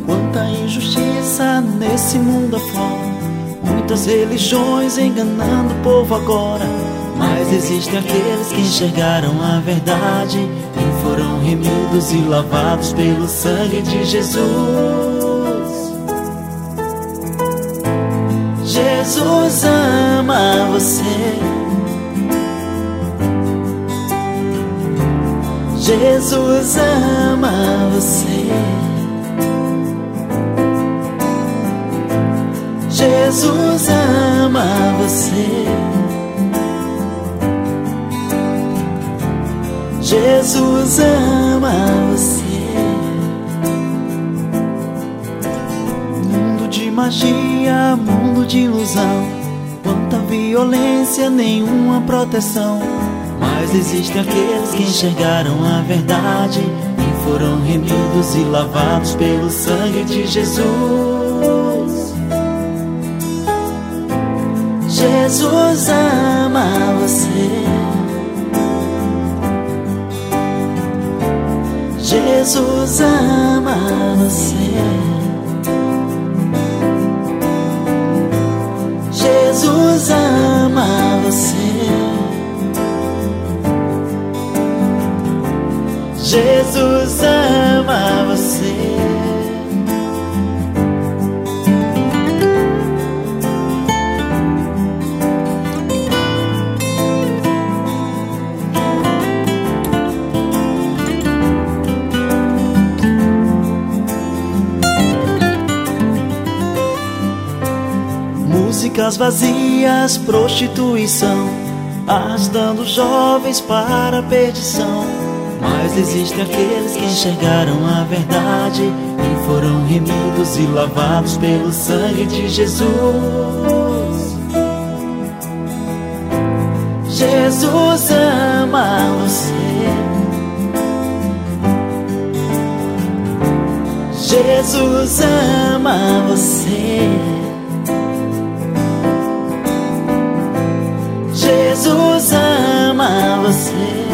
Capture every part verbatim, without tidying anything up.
Quanta injustiça nesse mundo afora, muitas religiões enganando o povo agora. Mas existem aqueles que enxergaram a verdade e foram remidos e lavados pelo sangue de Jesus. Jesus ama você. Jesus ama você. Jesus ama você. Jesus ama você. Mundo de magia, mundo de ilusão, quanta violência, nenhuma proteção. Mas existem aqueles que enxergaram a verdade e foram remidos e lavados pelo sangue de Jesus. Jesus ama você. Jesus ama você. Jesus ama você. Jesus ama você. Músicas vazias, prostituição, arrastando jovens para a perdição. Mas existem aqueles que enxergaram a verdade e foram remidos e lavados pelo sangue de Jesus. Jesus ama você. Jesus ama você. Jesus ama você.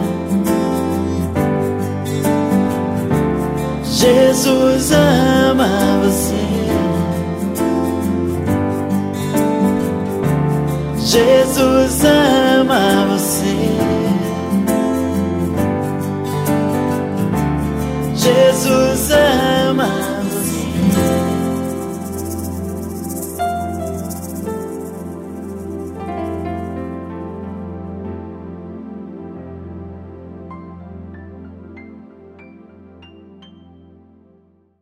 Jesus ama você. Jesus